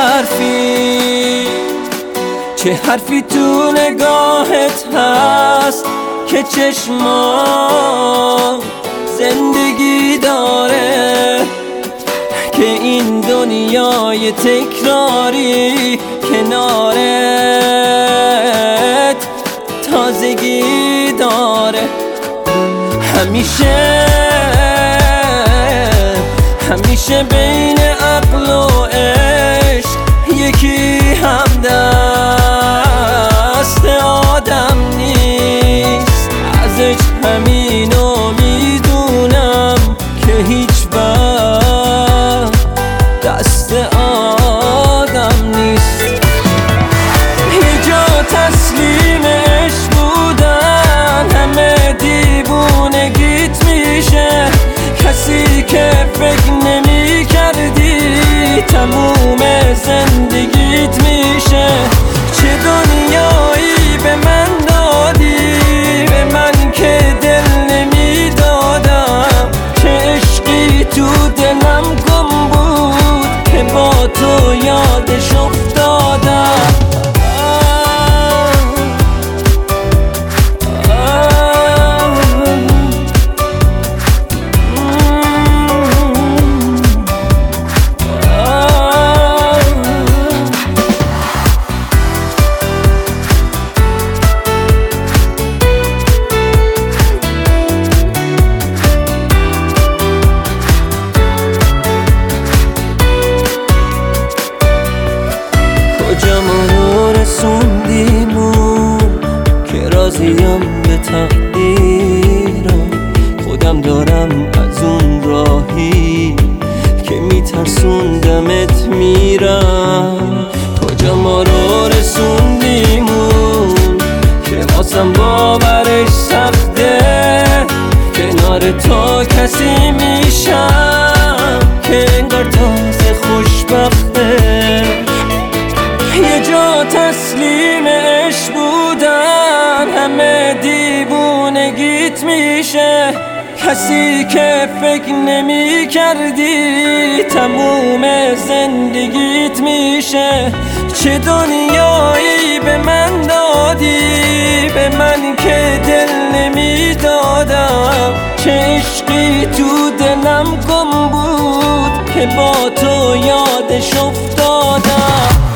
چه حرفی تو نگاهت هست که چشما زندگی داره، که این دنیای تکراری کنارت تازگی داره. همیشه بین عقل و عشق یکی همدست آدم نیست. ازش همینو میدونم که هیچ وقت دست آدم نیست. یه جا تسلیم عشق بودن همه دیوونگیت میشه، کسی که فکر نمی کردی تموم زندگیت میشه. چه دنیایی به من دادی، به من که دل نمی دادم، چه عشقی تو دلم گم بود که با تو یادش افتادم. کجا ما رو رسوندیمون که راضیم به تقدیرم، خودم دارم از اون راهی که میترسوندمت میرم. کجا ما رو رسوندیمون که واسم باورش سخته، کنار تو کسی میشم که انگار تازه خوشبخته. یه جا تسلیم عشق بودن همه دیوونگیت میشه، کسی که فکر نمی کردی تموم زندگیت میشه. چه دنیایی به من دادی، به من که دل نمی دادم، چه عشقی تو دلم گم بود که با تو یادش افتادم.